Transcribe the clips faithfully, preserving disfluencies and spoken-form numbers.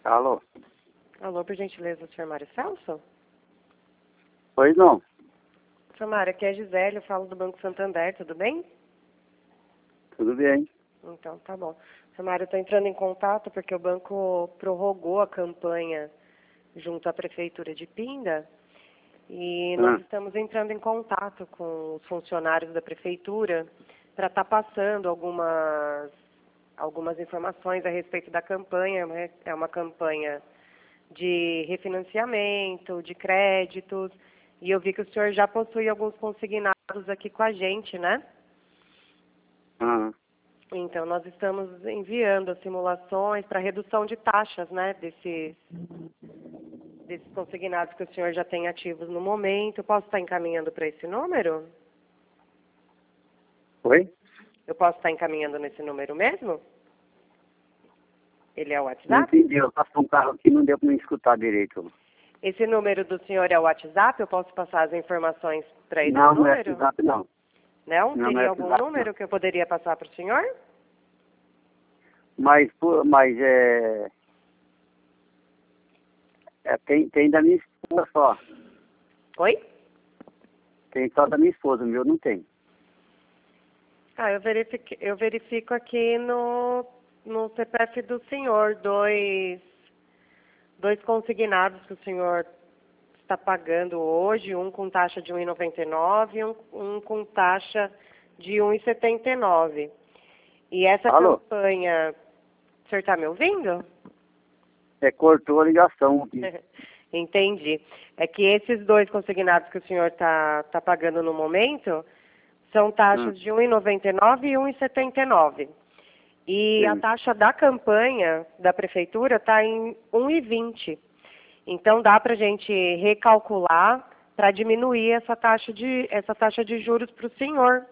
Alô? Alô, por gentileza, o senhor Mário Celso? Pois não. Senhor Mário, aqui é a Gisele, eu falo do Banco Santander, tudo bem? Tudo bem. Então, tá bom. Senhor Mário, eu estou entrando em contato porque o banco prorrogou a campanha junto à Prefeitura de Pinda e nós Ah, estamos entrando em contato com os funcionários da Prefeitura para estar passando algumas, algumas informações a respeito da campanha, né? É uma campanha de refinanciamento, de créditos, e eu vi que o senhor já possui alguns consignados aqui com a gente, né? ah, Então, nós estamos enviando as simulações para redução de taxas, né, desses, desses consignados que o senhor já tem ativos no momento. Posso estar encaminhando para esse número? Oi? Eu posso estar encaminhando nesse número mesmo? Ele é o Não WhatsApp? entendi. Eu passo um carro aqui, não deu para me escutar direito. Esse número do senhor é o WhatsApp? Eu posso passar as informações para esse Não, não é número? WhatsApp, não. Não? Não, não é Teria algum WhatsApp, não. número que eu poderia passar para o senhor? Mas, pô, mas é... é tem, tem da minha esposa só. Oi? Tem só da minha esposa, o meu não tem. Ah, eu verifico, eu verifico aqui no, no C P F do senhor, dois, dois consignados que o senhor está pagando hoje, um com taxa de um vírgula noventa e nove e um, um com taxa de um vírgula setenta e nove. E essa Alô? campanha, o senhor está me ouvindo? É, cortou a ligação aqui. Entendi. É que esses dois consignados que o senhor está tá pagando no momento são Ah, taxas de um vírgula noventa e nove e um vírgula setenta e nove. E a sim. taxa da campanha da prefeitura está em um vírgula vinte. Então dá para a gente recalcular para diminuir essa taxa de essa taxa de juros para o senhor.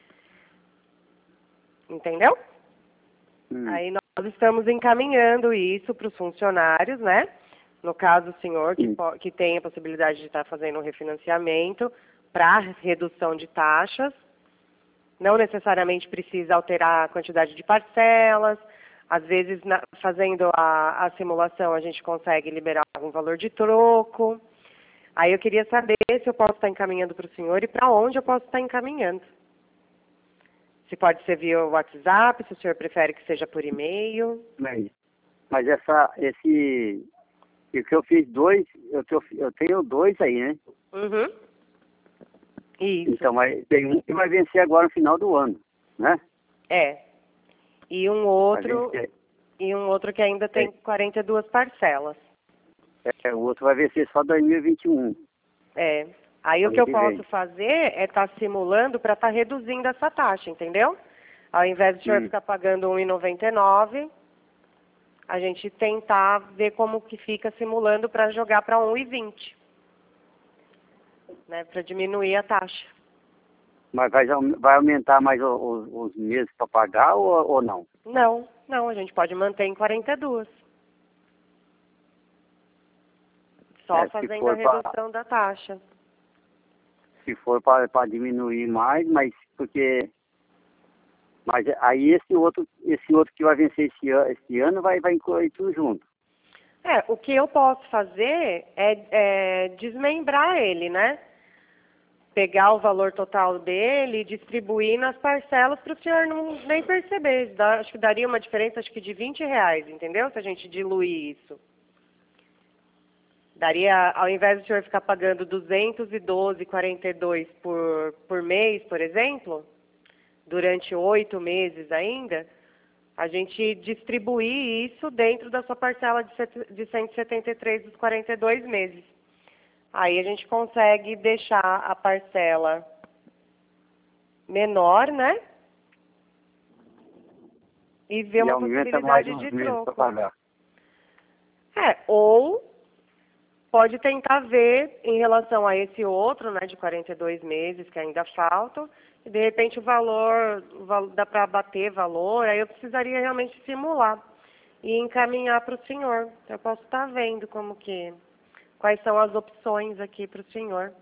Entendeu? Hum, Aí nós estamos encaminhando isso para os funcionários, né? No caso, o senhor que, sim. po- que tem a possibilidade de estar fazendo um refinanciamento para redução de taxas. Não necessariamente precisa alterar a quantidade de parcelas. Às vezes, na- fazendo a, a simulação, a gente consegue liberar algum valor de troco. Aí eu queria saber se eu posso estar encaminhando para o senhor e para onde eu posso estar encaminhando. Se pode ser via WhatsApp, se o senhor prefere que seja por e-mail. Mas, mas essa, esse... E que eu fiz dois, eu, tô- eu tenho dois aí, né? Uhum. Isso. Então, mas tem um que vai vencer agora no final do ano, né? É. E um Vai outro, vencer. e um outro que ainda É, tem quarenta e duas parcelas. é, o outro vai vencer só dois mil e vinte e um, É. Aí o que ano eu que vem. posso fazer é estar simulando para estar reduzindo essa taxa, entendeu? Ao invés de o senhor Hum. ficar pagando um vírgula noventa e nove, a gente tentar ver como que fica simulando para jogar para um vírgula vinte, né? Para diminuir a taxa. Mas vai, aum- vai aumentar mais o- os, os meses para pagar ou, ou não? Não, não, a gente pode manter em quarenta e duas. Só É, se fazendo a for para redução da taxa. se for para diminuir mais, mas porque mas aí esse outro esse outro que vai vencer esse, an- esse ano vai vai incluir tudo junto. É, o que eu posso fazer é, é desmembrar ele, né? Pegar o valor total dele e distribuir nas parcelas para o senhor não nem perceber. Dá- acho que daria uma diferença acho que de vinte reais, entendeu? Se a gente diluir isso. Daria, ao invés do senhor ficar pagando duzentos e doze vírgula quarenta e dois por, por mês, por exemplo, durante oito meses ainda, a gente distribuir isso dentro da sua parcela de set- de cento e setenta e três dos quarenta e dois meses. Aí a gente consegue deixar a parcela menor, né? E ver E uma aumenta mais possibilidade uns de meses para troco. pagar. É, ou pode tentar ver em relação a esse outro, né, de quarenta e dois meses que ainda faltam, e de repente o valor, o val- dá para bater valor, aí eu precisaria realmente simular e encaminhar para o senhor. Eu posso estar vendo como que, quais são as opções aqui para o senhor.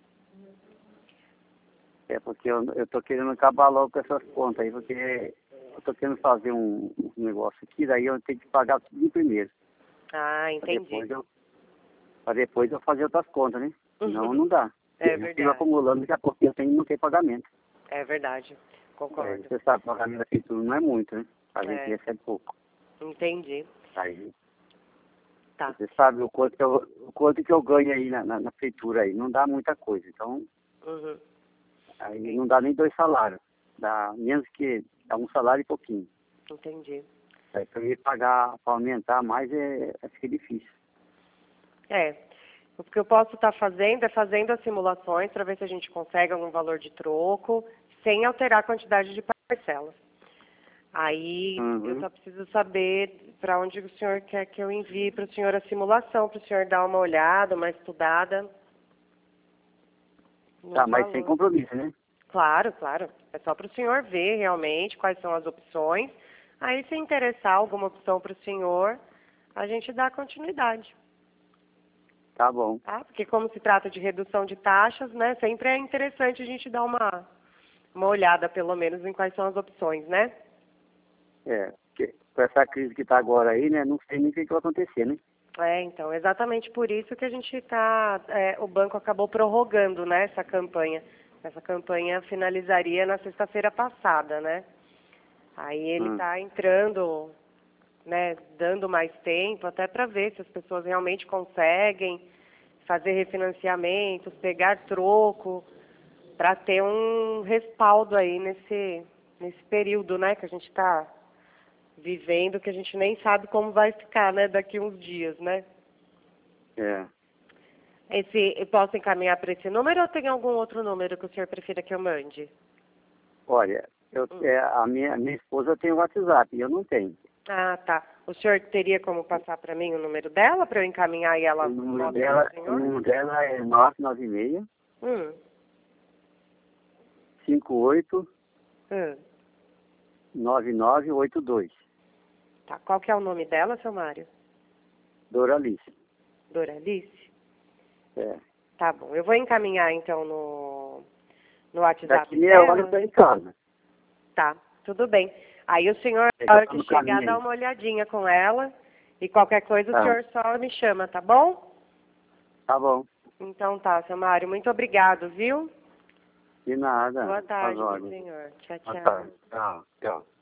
É porque eu, eu tô querendo acabar logo com essas contas aí, porque eu tô querendo fazer um, um negócio aqui, daí eu tenho que pagar tudo primeiro. Ah, entendi. Pra depois eu, pra depois eu fazer outras contas, né? Senão Uhum. não dá. É Eu fico verdade. acumulando, daqui a pouco eu tenho que não ter pagamento. É verdade. É, Concordo. você sabe, o pagamento da feitura não é muito, né? A gente É. recebe pouco. Entendi. Aí, Tá. você sabe o quanto que eu, o quanto que eu ganho aí na, na, na feitura aí. Não dá muita coisa. Então, Uhum. aí Sim. não dá nem dois salários. Dá menos que dá um salário e pouquinho. Entendi. Aí pra eu pagar, para aumentar mais, é, é fica difícil. É. O que eu posso estar fazendo é fazendo as simulações para ver se a gente consegue algum valor de troco sem alterar a quantidade de parcelas. Aí eu Uhum. só preciso saber para onde o senhor quer que eu envie para o senhor a simulação, para o senhor dar uma olhada, uma estudada. No Tá, mas sem valor. compromisso, né? Claro, claro. É só para o senhor ver realmente quais são as opções. Aí, se interessar alguma opção para o senhor, a gente dá continuidade. Tá bom. Tá? Porque como se trata de redução de taxas, né, sempre é interessante a gente dar uma, uma olhada, pelo menos, em quais são as opções, né? É, porque com essa crise que tá agora aí, né? Não sei nem o que, que vai acontecer, né? É, então, exatamente por isso que a gente está, é, o banco acabou prorrogando, né, essa campanha. Essa campanha finalizaria na sexta-feira passada, né? Aí ele Hum. está entrando, né, dando mais tempo, até para ver se as pessoas realmente conseguem fazer refinanciamentos, pegar troco, para ter um respaldo aí nesse, nesse período, né, que a gente está vivendo, que a gente nem sabe como vai ficar, né, daqui uns dias, né? É. Esse, eu posso encaminhar para esse número ou tem algum outro número que o senhor prefira que eu mande? Olha, eu, Hum. é, a minha, minha esposa tem o WhatsApp e eu não tenho. Ah, tá. O senhor teria como passar para mim o número dela para eu encaminhar e ela O número mostra dela, para o o senhor? número dela é nove nove seis, Hum, cinco oito, hum. nove nove oito dois. Tá. Qual que é o nome dela, seu Mário? Doralice. Doralice? É. Tá bom. Eu vou encaminhar então no, no WhatsApp Daqui meia hora eu dela. tô em casa. Tá, tudo bem. Aí o senhor, É que na eu hora tô que no chegar, caminho dá aí. uma olhadinha com ela. E qualquer coisa o Tá, senhor só me chama, tá bom? tá bom. Então tá, seu Mário. Muito obrigado, viu? De nada. Boa As tarde, meu ordens. senhor. Tchau, Boa tchau. tarde. Tchau, tchau.